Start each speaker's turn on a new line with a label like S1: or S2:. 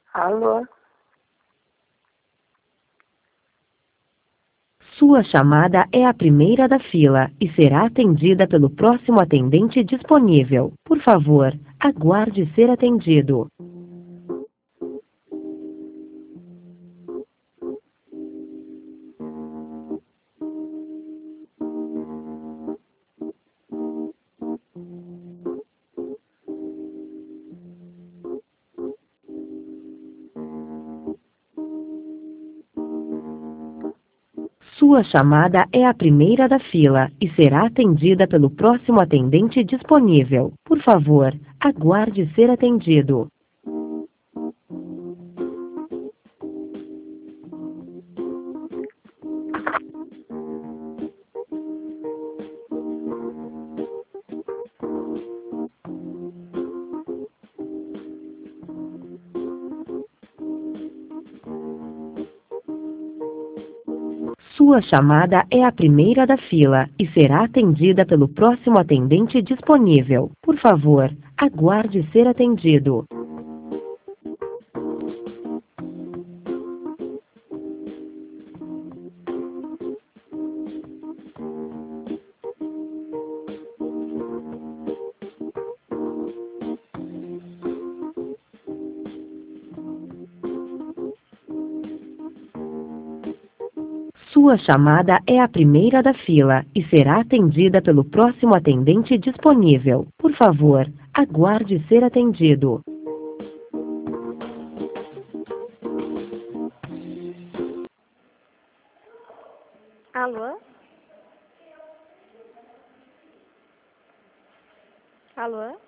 S1: Alô?
S2: Sua chamada é a primeira da fila e será atendida pelo próximo atendente disponível. Por favor, aguarde ser atendido. Sua chamada é a primeira da fila e será atendida pelo próximo atendente disponível. Por favor, aguarde ser atendido. Sua chamada é a primeira da fila e será atendida pelo próximo atendente disponível. Por favor, aguarde ser atendido. Sua chamada é a primeira da fila e será atendida pelo próximo atendente disponível. Por favor, aguarde ser atendido.
S1: Alô? Alô?